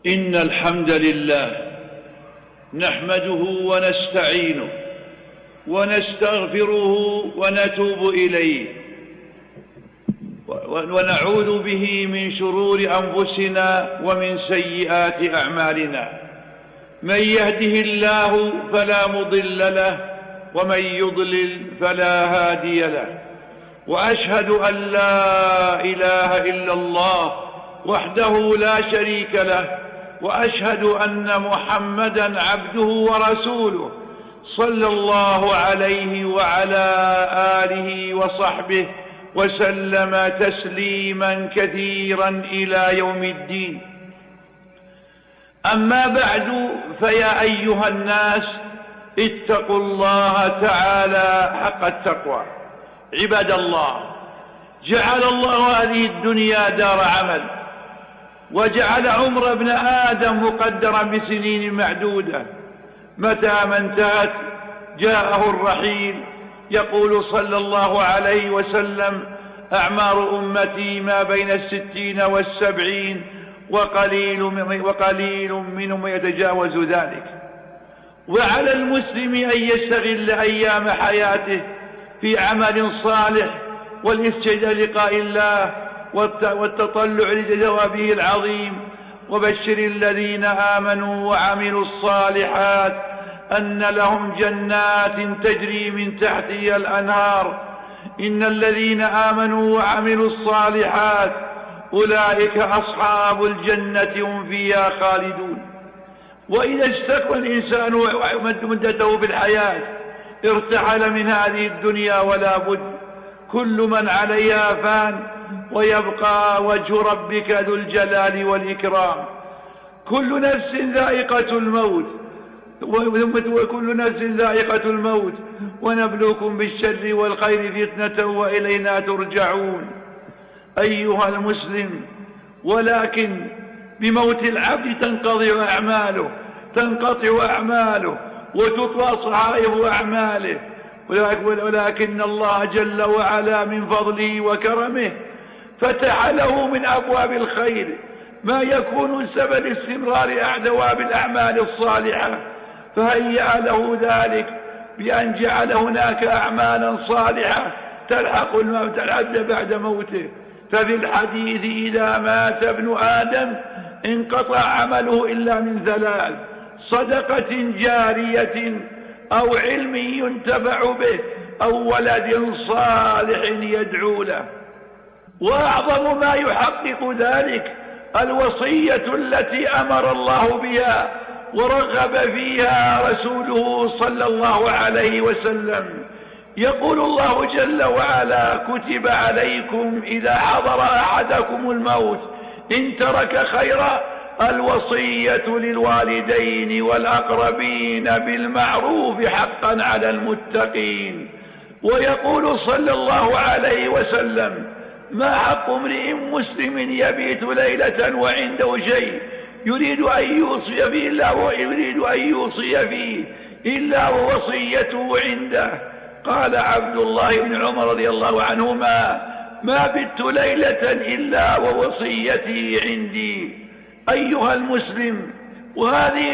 إن الحمد لله نحمده ونستعينه ونستغفره ونتوب إليه ونعوذ به من شرور أنفسنا ومن سيئات أعمالنا. من يهده الله فلا مضل له ومن يضلل فلا هادي له، وأشهد أن لا إله إلا الله وحده لا شريك له، وأشهد أن محمدًا عبده ورسوله صلى الله عليه وعلى آله وصحبه وسلم تسليمًا كثيرًا إلى يوم الدين. أما بعد، فيا أيها الناس اتقوا الله تعالى حق التقوى. عباد الله، جعل الله هذه الدنيا دار عمل، وجعل عمر ابن آدم مقدرا بسنين معدودة، متى ما انتهت جاءه الرحيل. يقول صلى الله عليه وسلم: أعمار أمتي ما بين 60 و70، وقليل منهم يتجاوز ذلك. وعلى المسلم أن يستغل أيام حياته في عمل صالح والاستعداد لقاء الله والتطلع لجوابه العظيم. وبشر الذين آمنوا وعملوا الصالحات أن لهم جنات تجري من تحتها الأنهار. إن الذين آمنوا وعملوا الصالحات أولئك أصحاب الجنة هم فيها خالدون. وإذا استكمل الإنسان مدته في الحياة ارتحل من هذه الدنيا ولا بد. كل من عليها فان، ويبقى وجه ربك ذو الجلال والإكرام. كل نفس ذائقة الموت، وكل نفس ذائقة الموت، ونبلوكم بالشر والخير فتنة وإلينا ترجعون. أيها المسلم، ولكن بموت العبد تنقطع أعماله وتطوى صحائف أعماله. ولكن الله جل وعلا من فضله وكرمه فتح له من أبواب الخير ما يكون سبب استمرار دوام الأعمال الصالحة، فهيأ له ذلك بأن جعل هناك أعمالا صالحة تلحق العبد بعد موته. ففي الحديث: إذا مات ابن آدم انقطع عمله إلا من ثلاث: صدقة جارية، أو علم ينتفع به، أو ولد صالح يدعو له. وأعظم ما يحقق ذلك الوصية التي أمر الله بها ورغب فيها رسوله صلى الله عليه وسلم. يقول الله جل وعلا: كتب عليكم إذا حضر أحدكم الموت إن ترك خيرا الوصية للوالدين والأقربين بالمعروف حقا على المتقين. ويقول صلى الله عليه وسلم: ما حق امرئ مسلم يبيت ليلة وعنده شيء يريد أن يوصي فيه إلا ووصيته عنده. قال عبد الله بن عمر رضي الله عنهما: ما بت ليلة إلا ووصيتي عندي. أيها المسلم، وهذه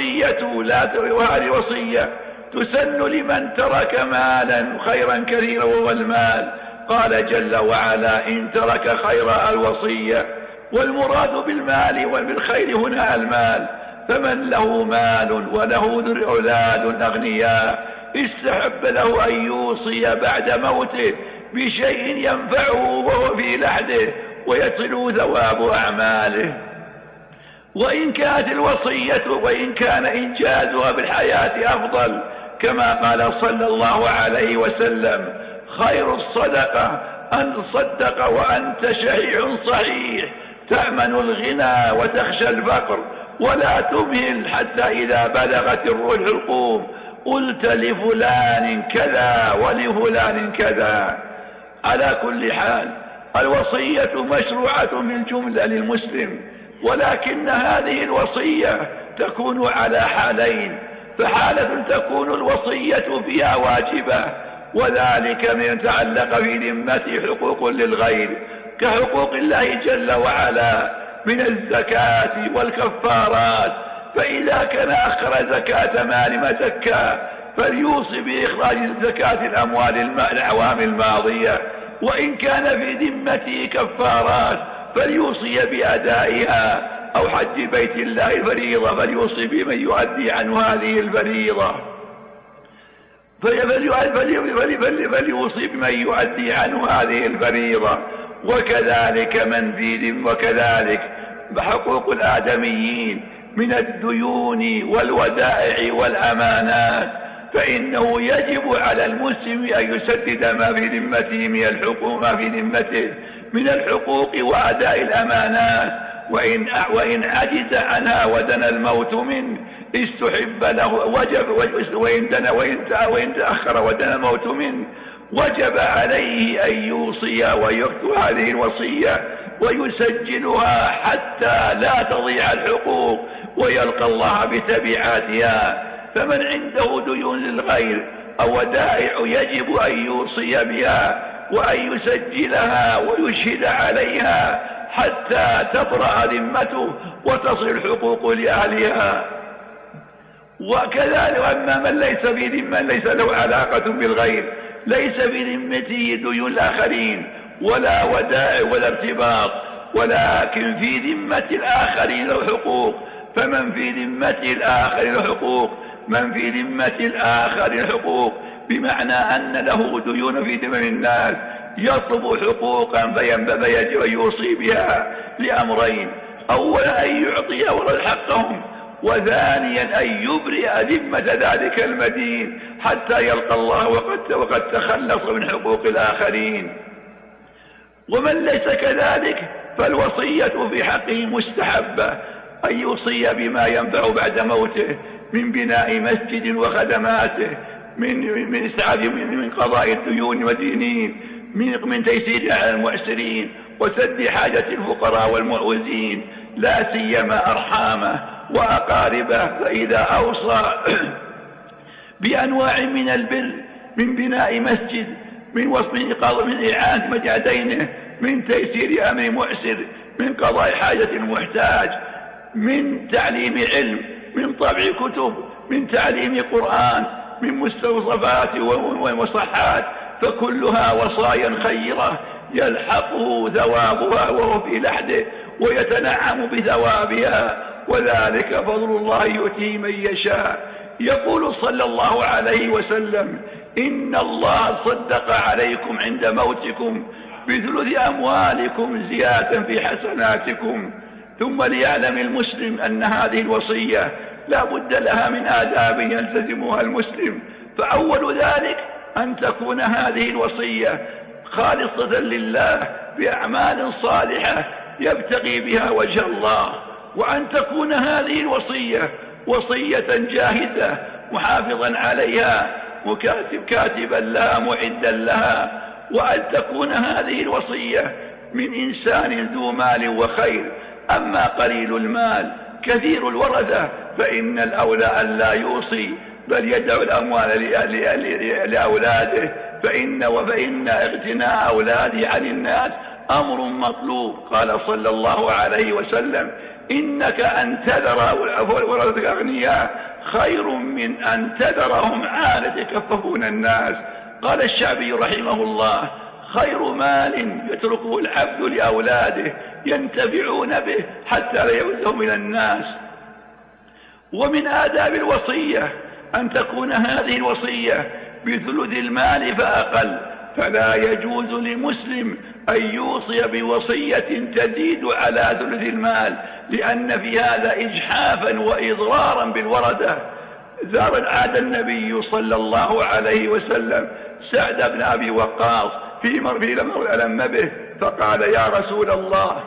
الوصية تسن لمن ترك مالا خيرا كثيرا وهو المال. قال جل وعلا: إن ترك خير الوصية. والمراد بالمال وبالخير هنا المال. فمن له مال وله أولاد أغنياء استحب له أن يوصي بعد موته بشيء ينفعه وهو في لحده ويصل ثواب أعماله. وإن كان إنجازها بالحياة أفضل، كما قال صلى الله عليه وسلم: خير الصدقة أن تصدق وأنت شحيح صحيح تأمن الغنى وتخشى الفقر، ولا تمهل حتى إذا بلغت الروح الحلقوم قلت لفلان كذا ولفلان كذا. على كل حال، الوصية مشروعة بالجملة للمسلم، ولكن هذه الوصية تكون على حالين: فحالة تكون الوصية فيها واجبة، وذلك من يتعلق في ذمته حقوق للغير كحقوق الله جل وعلا، من الزكاة والكفارات، فإذا كان أخر زكاة مال ما زكى فليوصي بإخراج زكاة الأعوام الماضية، وإن كان في ذمته كفارات فليوصي بأدائها، أو حج بيت الله الفريضة فليوصي بمن يؤدي عنه هذه الفريضة، فليوصي بمن يؤدي عنه هذه الفريضة. وكذلك بحقوق الآدميين من الديون والودائع والأمانات، فإنه يجب على المسلم أن يسدد ما في ذمته من الحقوق وأداء الأمانات، وإن عجز عنها ودنا الموت منه استحب له وإن تأخر ودنا الموت منه وجب عليه أن يوصي ويكتب هذه الوصية ويسجلها حتى لا تضيع الحقوق ويلقى الله بتبعاتها. فمن عنده ديون للغير أو ودائع يجب أن يوصي بها وأن يسجلها ويشهد عليها حتى تبرأ ذمته وتصل الحقوق لأهلها. وكذلك أما من ليس له علاقة بالغير، ليس في ذمته ديون الآخرين ولا ودائع ولا ارتباط، ولكن في ذمة الآخرين له حقوق، فمن في ذمة الآخرين له حقوق، من في ذمة الآخرين حقوق بمعنى أن له ديون في ذمم الناس يطلب حقوقا فيجب أن يوصي بها لأمرين: أولا أن يعطي أولاد حقهم، وثانيا أن يبرئ ذمة ذلك المدين حتى يلقى الله وقد تخلص من حقوق الآخرين. ومن ليس كذلك فالوصية في حقه مستحبة، أن يوصي بما ينفع بعد موته من بناء مسجد وخدماته، من إسعاف، من قضاء الديون والدينين، من تيسير على المعسرين وسد حاجة الفقراء والمعوزين، لا سيما أرحامه وأقاربه. فإذا أوصى بأنواع من البر، من بناء مسجد، من إعانة مجادينه، من تيسير أمر معسر، من قضاء حاجة المحتاج، من تعليم علم، من طبع كتب، من تعليم قرآن، من مستوصفات ومصحات، فكلها وصايا خيرة يلحقه ثوابها وهو في لحده ويتنعم بثوابها، وذلك فضل الله يؤتيه من يشاء. يقول صلى الله عليه وسلم: إن الله صدق عليكم عند موتكم بثلث أموالكم زيادة في حسناتكم. ثم ليعلم المسلم أن هذه الوصية لا بد لها من آداب يلتزمها المسلم، فأول ذلك أن تكون هذه الوصية خالصة لله بأعمال صالحة يبتغي بها وجه الله، وأن تكون هذه الوصية وصية جاهزة محافظا عليها كاتبا لها معدا لها، وأن تكون هذه الوصية من إنسان ذو مال وخير. أما قليل المال كثير الورثة فإن الأولى أن لا يوصي بل يدعو الأموال لأولاده، فإن اغتناء أولاده عن الناس أمر مطلوب. قال صلى الله عليه وسلم: إنك أن تذر ورثتك أغنياء خير من أن تذرهم عالة يكففون الناس. قال الشعبي رحمه الله: خير مال يتركه العبد لأولاده ينتفعون به حتى لا يؤذوا من الناس. ومن آداب الوصية أن تكون هذه الوصية بثلث المال فأقل، فلا يجوز لمسلم أن يوصي بوصية تزيد على ثلث المال، لأن في هذا إجحافا وإضرارا بالورثة. عاد النبي صلى الله عليه وسلم سعد بن أبي وقاص في مرة ألم به، فقال: يا رسول الله،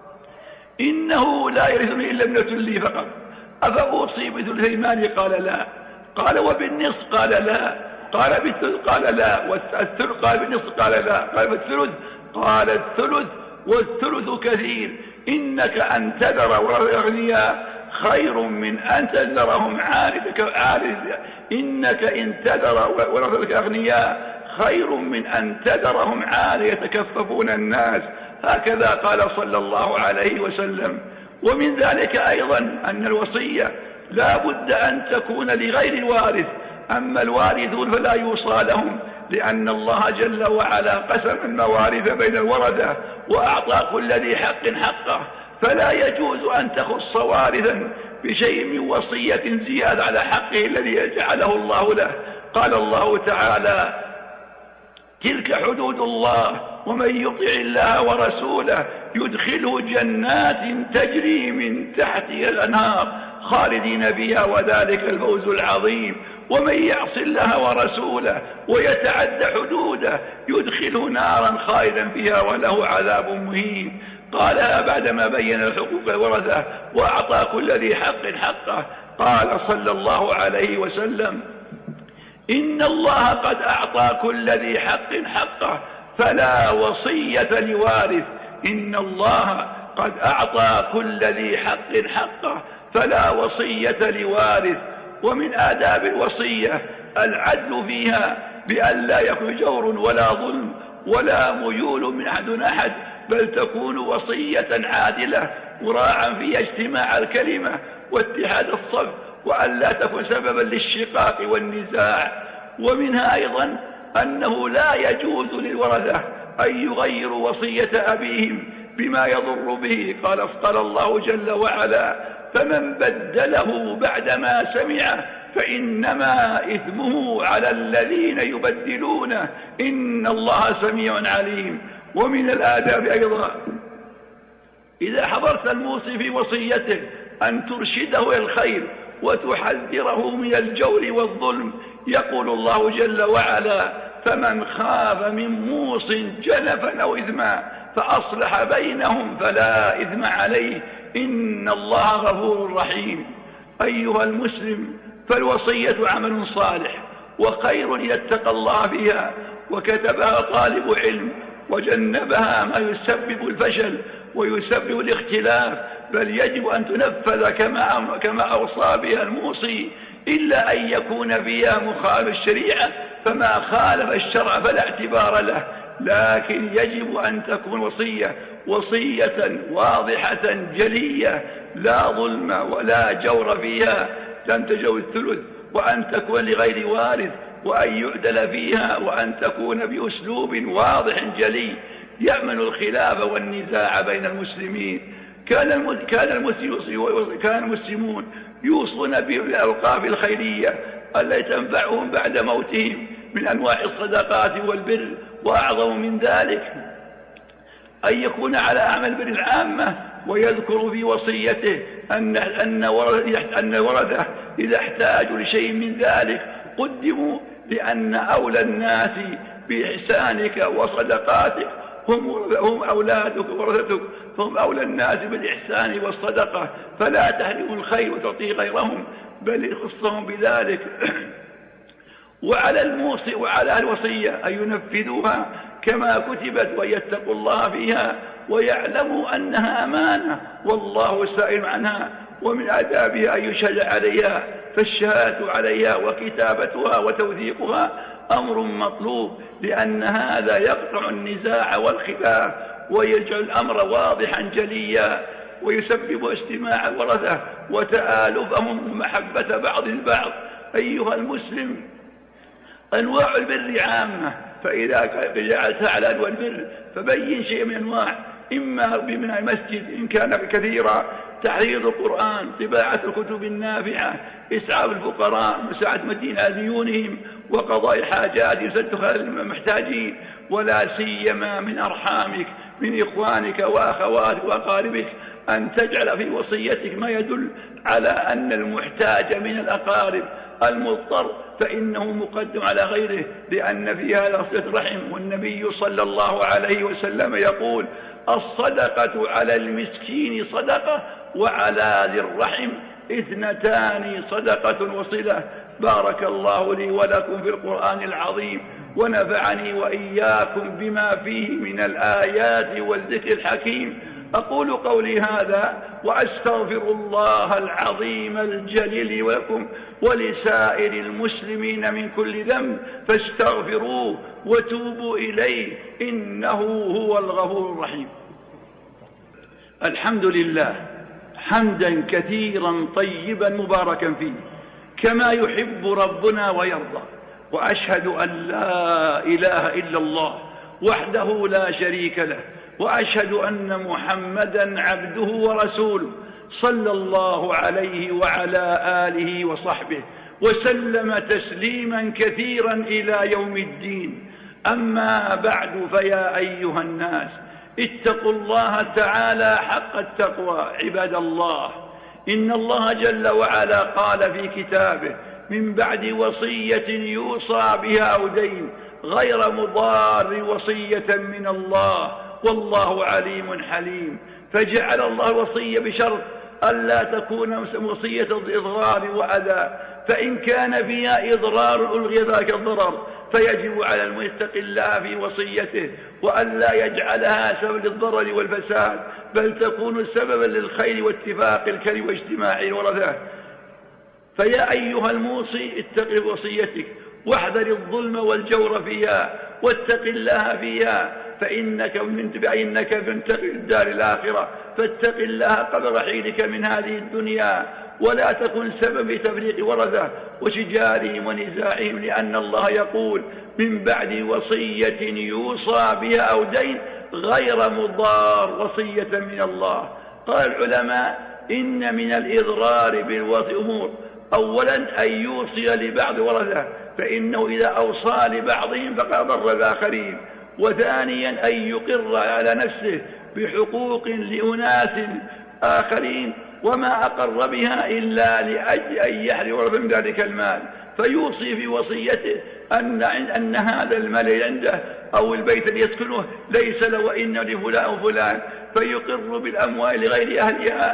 إنه لا يرثني إلا ابنة لي فقط، أفأوصي بثلث المال؟ قال: لا. قال: وبالنصف؟ قال: لا. قال: بالثلث؟ قال: لا. والثلث؟ قال: بالنصف؟ قال: لا. قال: بالثلث؟ قال: الثلث، والثلث كثير. إنك أن تذر ورثتك أغنياء خير من أن تذرهم عارض. إنك إن تذر ورثتك أغنياء خير من أن تذرهم عالة يتكففون الناس. هكذا قال صلى الله عليه وسلم. ومن ذلك أيضا أن الوصية لا بد أن تكون لغير الوارث، أما الوارثون فلا يوصى لهم، لأن الله جل وعلا قسم الموارث بين الورثة وأعطى كل ذي حق حقه، فلا يجوز أن تخص وارثا بشيء من وصية زيادة على حقه الذي جعله الله له. قال الله تعالى: تلك حدود الله ومن يطع الله ورسوله يدخله جنات تجري من تحتها الأنهار خالدين فيها وذلك الفوز العظيم. ومن يعص الله ورسوله ويتعد حدوده يدخله نارا خالدا فيها وله عذاب مهين. قالها بعدما بين حقوق الورثة وأعطى كل ذي حق حقه. قال صلى الله عليه وسلم: إن الله قد أعطى كل ذي حق حقه فلا وصية لوارث. إن الله قد أعطى كل ذي حق حقه فلا وصية لوارث. ومن آداب الوصية العدل فيها بأن لا يكون جور ولا ظلم ولا ميول من أحد، بل تكون وصية عادلة مراعا فيها اجتماع الكلمة واتحاد الصف، وأن لا تكون سببا للشقاق والنزاع. ومنها أيضا أنه لا يجوز للورثة أن يغيروا وصية أبيهم بما يضر به. قال الله جل وعلا: فمن بدله بعدما سمعه فإنما إثمه على الذين يبدلونه إن الله سميع عليم. ومن الآداب أيضا إذا حضرت الموصي في وصيته أن ترشده إلى الخير وتحذره من الجور والظلم. يقول الله جل وعلا: فمن خاف من موص جنفا أو إثما فأصلح بينهم فلا إثم عليه إن الله غفور رحيم. أيها المسلم، فالوصية عمل صالح وخير إذا اتقى الله بها وكتبها طالب علم وجنبها ما يسبب الفشل ويسبب الاختلاف، بل يجب أن تنفذ كما أوصى بها الموصي، إلا أن يكون فيها مخالف الشريعة، فما خالف الشرع فلا اعتبار له. لكن يجب أن تكون وصية واضحة جلية لا ظلم ولا جور فيها، لن تجاوز الثلث، وأن تكون لغير وارث، وأن يعدل فيها، وأن تكون بأسلوب واضح جلي يأمن الخلاف والنزاع بين المسلمين. كان المسلمون يوصون بالأوقاف الخيرية التي تنفعهم بعد موتهم من أنواع الصدقات والبر، وأعظم من ذلك أن يكون على أعمال البر العامة، ويذكر في وصيته أن الورثة إذا احتاجوا لشيء من ذلك قدموا، لأن أولى الناس بإحسانك وصدقاتك هم أولادك وورثتك، فهم أولى الناس بالإحسان والصدقة، فلا تحرموا الخير وتعطي غيرهم بل يخصهم بذلك. وعلى الموصي وعلى الوصية أن ينفذوها كما كتبت ويتقوا الله فيها ويعلموا أنها أمانة والله سائل عنها. ومن آدابها أن يشهد عليها، فالشهادة عليها وكتابتها وتوثيقها أمر مطلوب، لأن هذا يقطع النزاع والخلاف ويجعل الأمر واضحا جليا، ويسبب اجتماع الورثة وتآلفهم ومحبة بعض البعض. أيها المسلم، أنواع البر عامة، فإذا جعلتها على أنواع البر فبين شيء من أنواع، إما ببناء مسجد إن كان كثيرا، تحريض القرآن، طباعة الكتب النافعة، إسعاف الفقراء، مساعدة مدين ديونهم، وقضاء حاجات يسدها المحتاجين، ولا سيما من أرحامك من إخوانك وأخواتك وأقاربك أن تجعل في وصيتك ما يدل على أن المحتاج من الأقارب المضطر فإنه مقدم على غيره، لأن في هذا صلة رحم. والنبي صلى الله عليه وسلم يقول: الصدقة على المسكين صدقة وعلى ذي الرحم اثنتان صدقة وصلة. بارك الله لي ولكم في القرآن العظيم، ونفعني وإياكم بما فيه من الآيات والذكر الحكيم. أقول قولي هذا وأستغفر الله العظيم الجليل ولكم ولسائر المسلمين من كل ذنب فاستغفروه وتوبوا إليه إنه هو الغفور الرحيم. الحمد لله حمدا كثيرا طيبا مباركا فيه كما يحب ربنا ويرضى، وأشهد أن لا إله إلا الله وحده لا شريك له، وأشهد أن محمدا عبده ورسوله صلى الله عليه وعلى آله وصحبه وسلم تسليما كثيرا إلى يوم الدين. أما بعد، فيا أيها الناس اتقوا الله تعالى حق التقوى. عباد الله، إن الله جل وعلا قال في كتابه: من بعد وصية يوصى بها أو دين غير مضار وصية من الله والله عليم حليم. فجعل الله وصية بشرط ألا تكون وصية إضرار وأذى، فإن كان فيها إضرار ألغي ذاك الضرر، فيجب على المتق الله في وصيته وألا يجعلها سبب للضرر والفساد، بل تكون سببا للخير واتفاق الكلم واجتماع الورثة. فيا أيها الموصي اتق وصيتك واحذر الظلم والجور فيها واتق الله فيها، فإنك منتقل الدار الآخرة، فاتق الله قبل رحيلك من هذه الدنيا، ولا تكن سبب تفريق ورثة وشجارهم ونزاعهم، لأن الله يقول: من بعد وصية يوصى بها أو دين غير مضار وصية من الله. قال العلماء: إن من الإضرار بالوصي أمور: أولا أن يوصي لبعض ورثة، فإنه إذا أوصى لبعضهم فقد ضر الآخرين. وثانيا أن يقر على نفسه بحقوق لأناس آخرين وما أقر بها إلا لأجل أن يحرم ورثة من ذلك المال، فيوصي في وصيته أن هذا المال عنده أو البيت اللي يسكنه ليس له وإن لفلان وفلان، فيقر بالأموال لغير أهلها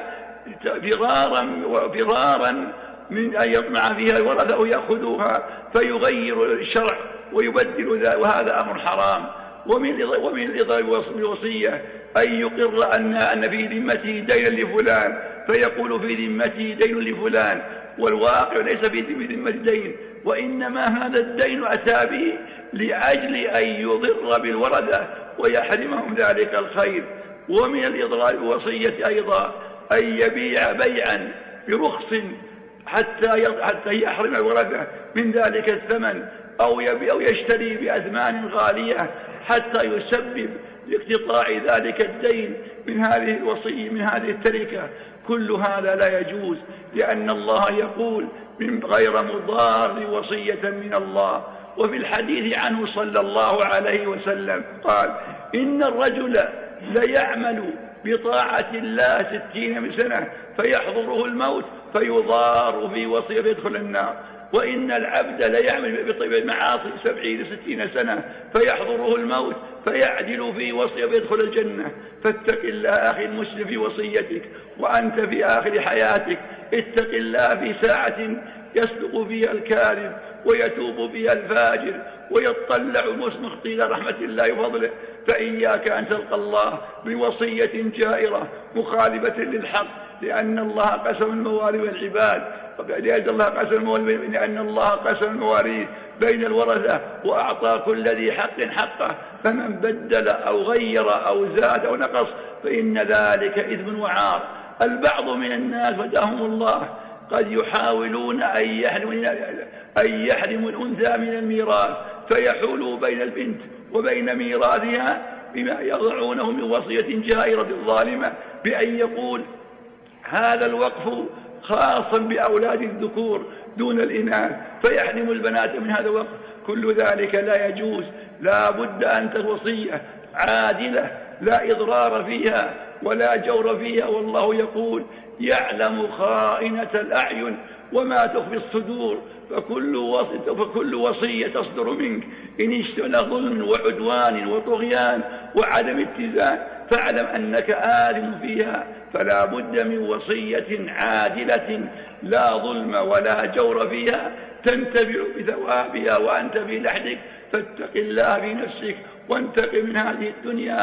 فرارا من أن يطمع فيها الورثة ويأخذوها، فيغير الشرع ويبدل ذلك، وهذا أمر حرام. ومن الإضرار بالوصية أن يقر أن في ذمته دين لفلان، فيقول في ذمته دين لفلان، والواقع ليس في ذمة دين، وإنما هذا الدين أتى به لأجل أن يضر بالورثة ويحرمهم ذلك الخير. ومن الإضرار بالوصية أيضا أن يبيع بيعا برخص حتى يحرم الورثة من ذلك الثمن، أو يشتري بأثمان غالية حتى يسبب لاقتطاع ذلك الدين من هذه الوصية من هذه التركة. كل هذا لا يجوز، لأن الله يقول: من غير مضار وصية من الله. وفي الحديث عنه صلى الله عليه وسلم قال: إن الرجل ليعمل بطاعة الله 60 سنة فيحضره الموت فيضار في وصية فيدخل النار، وإن العبد ليعمل بالمعاصي 70 60 سنة فيحضره الموت فيعدل في وصية فيدخل الجنة. فاتق الله أخي المسلم في وصيتك وأنت في آخر حياتك، اتق الله في ساعة يصدق فيها الكاذب ويتوب فيها الفاجر ويطلع مخطي إلى رحمة الله وفضله، فإياك أن تلقى الله بوصية جائرة مخالفة للحق، لأن الله قسم المواريث والعباد، لأن الله قسم المواريث بين الورثة وأعطى كل ذي حق حقه، فمن بدل أو غير أو زاد أو نقص فإن ذلك إثم وعار. البعض من الناس هداهم الله قد يحاولون أن يحرموا الأنثى من الميراث، فيحولوا بين البنت وبين ميراثها بما يضعونه من وصية جائرة ظالمة، بأن يقول: هذا الوقف خاصا بأولاد الذكور دون الإناث، فيحرم البنات من هذا الوقف. كل ذلك لا يجوز، لا بد أن تكون وصية عادلة لا إضرار فيها ولا جور فيها. والله يقول: يعلم خائنة الأعين وما تخفي الصدور، فكل وصية تصدر منك إن اشتمل ظلم وعدوان وطغيان وعدم اتزان فاعلم أنك آثم فيها. فلا بد من وصية عادلة لا ظلم ولا جور فيها تنتفع بثوابها وأنت في لحدك. فاتق الله في نفسك وانتقم من هذه الدنيا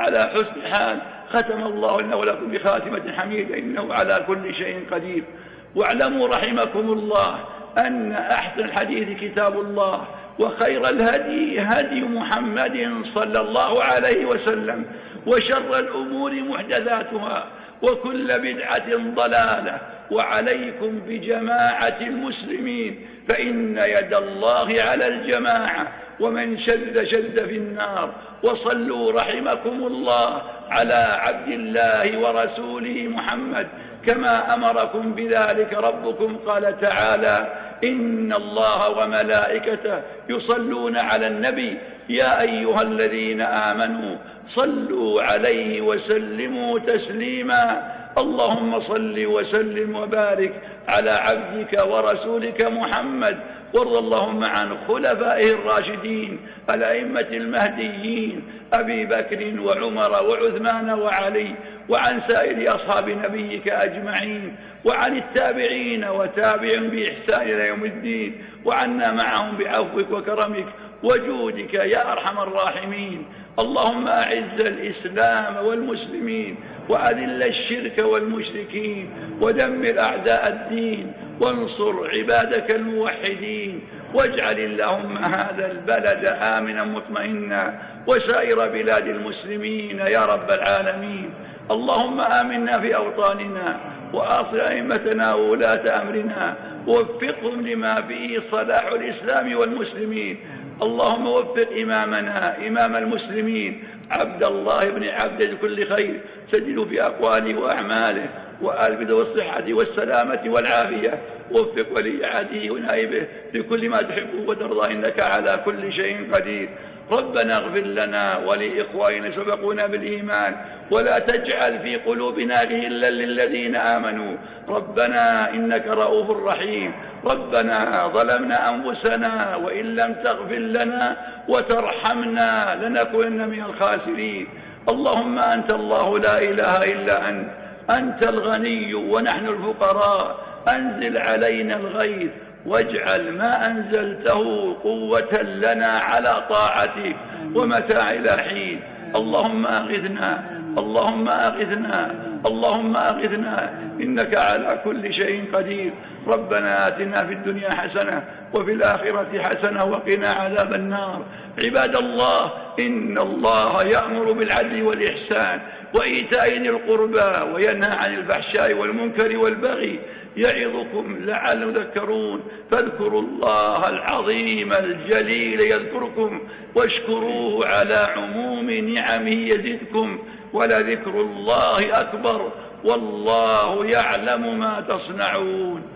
على حسن حال. ختم الله لنا ولكم بخاتمة حميدة إنه على كل شيء قدير. واعلموا رحمكم الله أن أحسن الحديث كتاب الله، وخير الهدي هدي محمد صلى الله عليه وسلم، وشر الأمور محدثاتها، وكل بدعة ضلالة. وعليكم بجماعة المسلمين، فإن يد الله على الجماعة، ومن شد في النار. وصلوا رحمكم الله على عبد الله ورسوله محمد كما أمركم بذلك ربكم. قال تعالى: إن الله وملائكته يصلون على النبي يا أيها الذين آمنوا صلوا عليه وسلموا تسليما. اللهم صل وسلم وبارك على عبدك ورسولك محمد، وارض اللهم عن خلفائه الراشدين الأئمة المهديين أبي بكر وعمر وعثمان وعلي، وعن سائر أصحاب نبيك أجمعين، وعن التابعين وتابعهم بإحسان إلى يوم الدين، وعنا معهم بعفوك وكرمك وجودك يا أرحم الراحمين. اللهم أعز الإسلام والمسلمين، وأذل الشرك والمشركين، ودمر أعداء الدين، وانصر عبادك الموحدين. واجعل اللهم هذا البلد آمنا مطمئنا، وسائر بلاد المسلمين يا رب العالمين. اللهم آمنا في أوطاننا، وأصل أئمتنا وولاة أمرنا، ووفقهم لما فيه صلاح الإسلام والمسلمين. اللهم وفق إمامنا إمام المسلمين عبد الله بن عبد لكل خير، سجله في أقواله وأعماله، وألبد والصحة والسلامة والعافية. وفق ولي عهده ونائبه لكل ما تحبه وترضى، إنك على كل شيء قدير. ربنا اغفر لنا ولإخواننا سبقونا بالإيمان، ولا تجعل في قلوبنا غلا للذين آمنوا. ربنا إنك رؤوف رحيم. ربنا ظلمنا أنفسنا، وإن لم تغفر لنا وترحمنا لنكونن من الخاسرين. اللهم أنت الله لا إله إلا أنت الغني ونحن الفقراء. أنزل علينا الغيث، واجعل ما أنزلته قوة لنا على طاعتك ومتاع إلى حين. اللهم أغثنا، اللهم أغثنا، اللهم أغثنا، إنك على كل شيء قدير. ربنا آتنا في الدنيا حسنة وفي الآخرة حسنة وقنا عذاب النار. عباد الله، إن الله يأمر بالعدل والإحسان وإيتاء ذي القربى، وينهى عن الفحشاء والمنكر والبغي، يعظكم لعلكم تذكرون. فاذكروا الله العظيم الجليل يذكركم، واشكروه على عموم نعمه يزدكم، ولذكر الله أكبر، والله يعلم ما تصنعون.